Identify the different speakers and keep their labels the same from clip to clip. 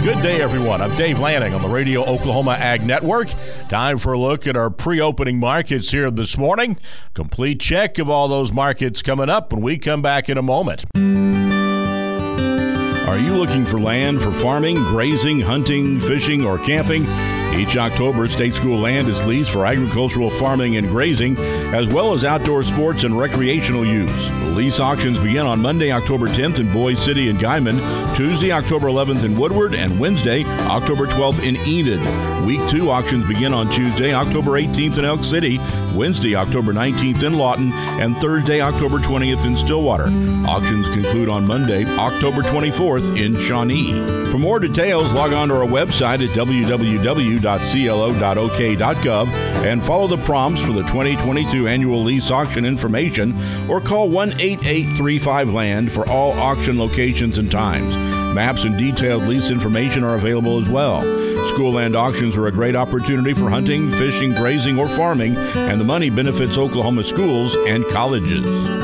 Speaker 1: Good day, everyone. I'm Dave Lanning on the Radio Oklahoma Ag Network. Time for a look at our pre-opening markets here this morning. Complete check of all those markets coming up when we come back in a moment. Are you looking for land for farming, grazing, hunting, fishing, or camping? Each October, State School land is leased for agricultural farming and grazing, as well as outdoor sports and recreational use. Lease auctions begin on Monday, October 10th in Boise City and Guymon, Tuesday, October 11th in Woodward, and Wednesday, October 12th in Enid. Week 2 auctions begin on Tuesday, October 18th in Elk City, Wednesday, October 19th in Lawton, and Thursday, October 20th in Stillwater. Auctions conclude on Monday, October 24th in Shawnee. For more details, log on to our website at www.clo.ok.gov and follow the prompts for the 2022 annual lease auction information, or call 1-8835-LAND for all auction locations and times. Maps and detailed lease information are available as well. School land auctions are a great opportunity for hunting, fishing, grazing, or farming, and the money benefits Oklahoma schools and colleges.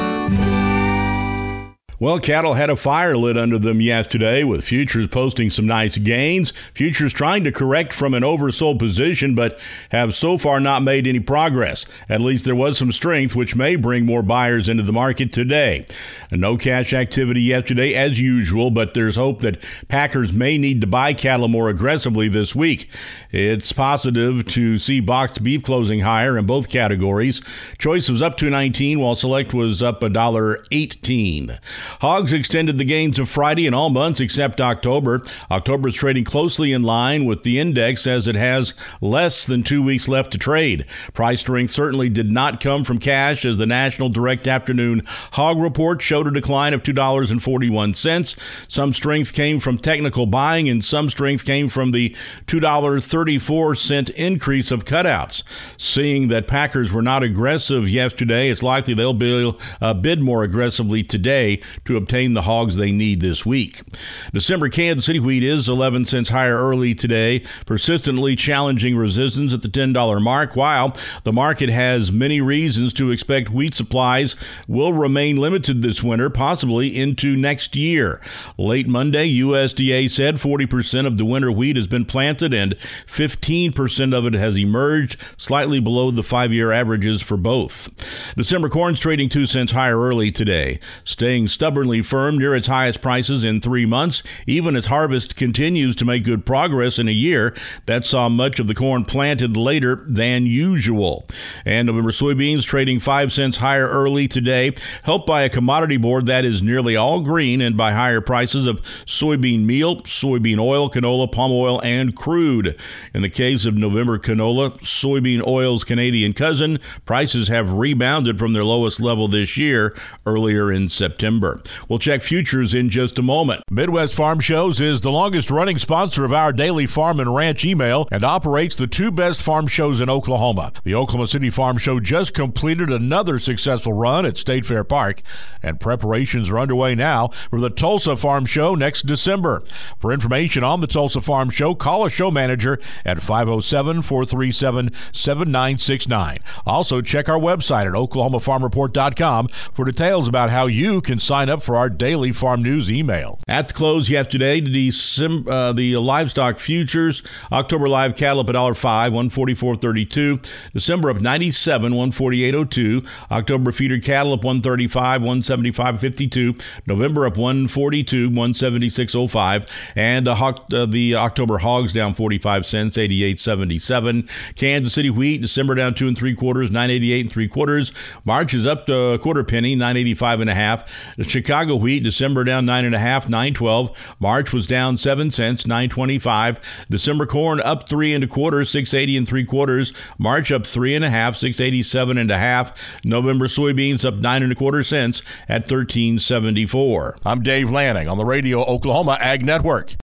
Speaker 1: Well, cattle had a fire lit under them yesterday, with futures posting some nice gains. Futures trying to correct from an oversold position, but have so far not made any progress. At least there was some strength, which may bring more buyers into the market today. No cash activity yesterday as usual, but there's hope that packers may need to buy cattle more aggressively this week. It's positive to see boxed beef closing higher in both categories. Choice was up $2.19, while select was up $1.18. Hogs extended the gains of Friday in all months except October. October is trading closely in line with the index as it has less than 2 weeks left to trade. Price strength certainly did not come from cash, as the National Direct Afternoon Hog Report showed a decline of $2.41. Some strength came from technical buying, and some strength came from the $2.34 increase of cutouts. Seeing that packers were not aggressive yesterday, it's likely they'll bid more aggressively today to obtain the hogs they need this week. December Kansas City wheat is 11 cents higher early today, persistently challenging resistance at the $10 mark. While the market has many reasons to expect wheat supplies will remain limited this winter, possibly into next year. Late Monday, USDA said 40% of the winter wheat has been planted and 15% of it has emerged, slightly below the 5-year averages for both. December corn's trading 2 cents higher early today, staying stubbornly firm near its highest prices in 3 months, even as harvest continues to make good progress in a year that saw much of the corn planted later than usual. And November soybeans trading 5 cents higher early today, helped by a commodity board that is nearly all green and by higher prices of soybean meal, soybean oil, canola, palm oil, and crude. In the case of November canola, soybean oil's Canadian cousin, prices have rebounded from their lowest level this year earlier in September. We'll check futures in just a moment. Midwest Farm Shows is the longest-running sponsor of our daily farm and ranch email and operates the 2 best farm shows in Oklahoma. The Oklahoma City Farm Show just completed another successful run at State Fair Park, and preparations are underway now for the Tulsa Farm Show next December. For information on the Tulsa Farm Show, call a show manager at 507-437-7969. Also, check our website at oklahomafarmreport.com for details about how you can sign up for our daily farm news email. At the close yesterday, the livestock futures, October live cattle up $1.05, 144.32. December up 97, 148.02. October feeder cattle up 135, 175.52. November up 142, 176.05. And the October hogs down 45 cents, 88.77. Kansas City wheat, December down 2 3/4, 9.88 3/4. March is up to a quarter penny, 9.85 1/2. The Chicago wheat, December down 9.5, 9.12. March was down 7 cents, 9.25. December corn up 3 1/4, 6.80 3/4. March up 3 1/2, 6.87 1/2. November soybeans up 9 1/4 cents at 13.74. I'm Dave Lanning on the Radio Oklahoma Ag Network.